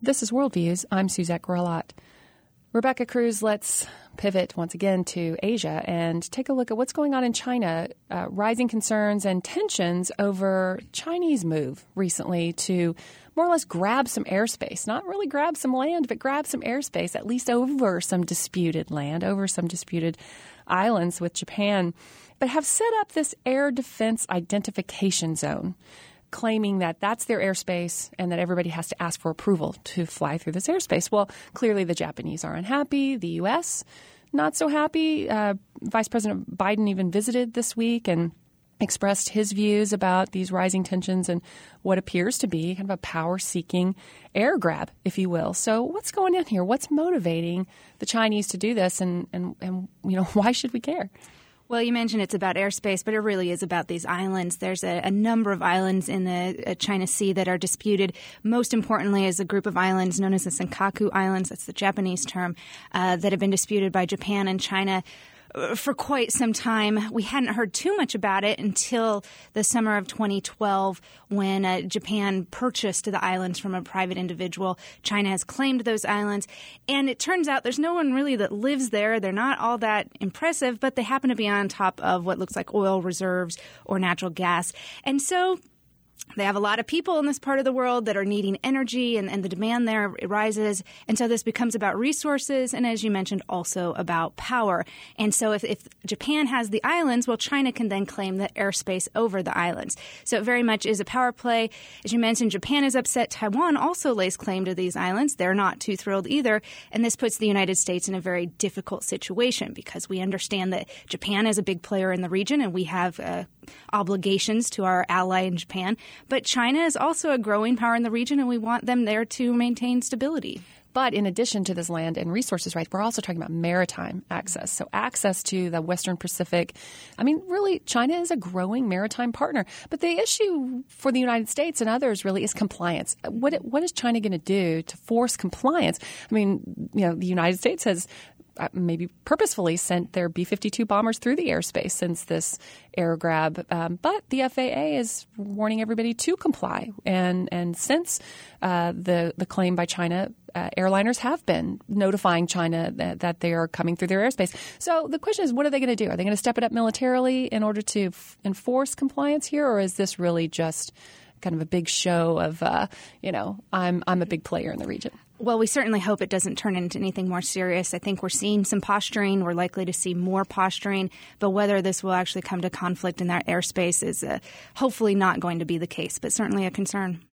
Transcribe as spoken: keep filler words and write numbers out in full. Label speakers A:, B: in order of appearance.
A: This is Worldviews. I'm Suzette Grelot. Rebecca Cruz, let's pivot once again to Asia and take a look at what's going on in China. Uh, rising concerns and tensions over Chinese move recently to more or less grab some airspace. Not really grab some land, but grab some airspace, at least over some disputed land, over some disputed islands with Japan, but have set up this air defense identification zone, claiming that that's their airspace and that everybody has to ask for approval to fly through this airspace. Well, clearly the Japanese are unhappy. The U S not so happy. Uh, Vice President Biden even visited this week and expressed his views about these rising tensions and what appears to be kind of a power-seeking air grab, if you will. So what's going on here? What's motivating the Chinese to do this? And, and, and you know, why should we care?
B: Well, you mentioned it's about airspace, but it really is about these islands. There's a, a number of islands in the uh, China Sea that are disputed. Most importantly is a group of islands known as the Senkaku Islands. That's the Japanese term, uh, that have been disputed by Japan and China for quite some time. We hadn't heard too much about it until the summer of twenty twelve when uh, Japan purchased the islands from a private individual. China has claimed those islands. And it turns out there's no one really that lives there. They're not all that impressive, but they happen to be on top of what looks like oil reserves or natural gas. And so they have a lot of people in this part of the world that are needing energy, and, and the demand there rises. And so this becomes about resources and, as you mentioned, also about power. And so if, if Japan has the islands, well, China can then claim the airspace over the islands. So it very much is a power play. As you mentioned, Japan is upset. Taiwan also lays claim to these islands. They're not too thrilled either. And this puts the United States in a very difficult situation because we understand that Japan is a big player in the region and we have uh, obligations to our ally in Japan. But China is also a growing power in the region, and we want them there to maintain stability.
A: But in addition to this land and resources rights, we're also talking about maritime access. So access to the Western Pacific. I mean, really, China is a growing maritime partner. But the issue for the United States and others really is compliance. What what is China going to do to force compliance? I mean, you know, the United States has Uh, maybe purposefully sent their B fifty-two bombers through the airspace since this air grab. Um, but the F A A is warning everybody to comply. And and since uh, the, the claim by China, uh, airliners have been notifying China that, that they are coming through their airspace. So the question is, what are they going to do? Are they going to step it up militarily in order to f- enforce compliance here? Or is this really just kind of a big show of, uh, you know, I'm I'm a big player in the region?
B: Well, we certainly hope it doesn't turn into anything more serious. I think we're seeing some posturing. We're likely to see more posturing. But whether this will actually come to conflict in that airspace is uh, hopefully not going to be the case, but certainly a concern.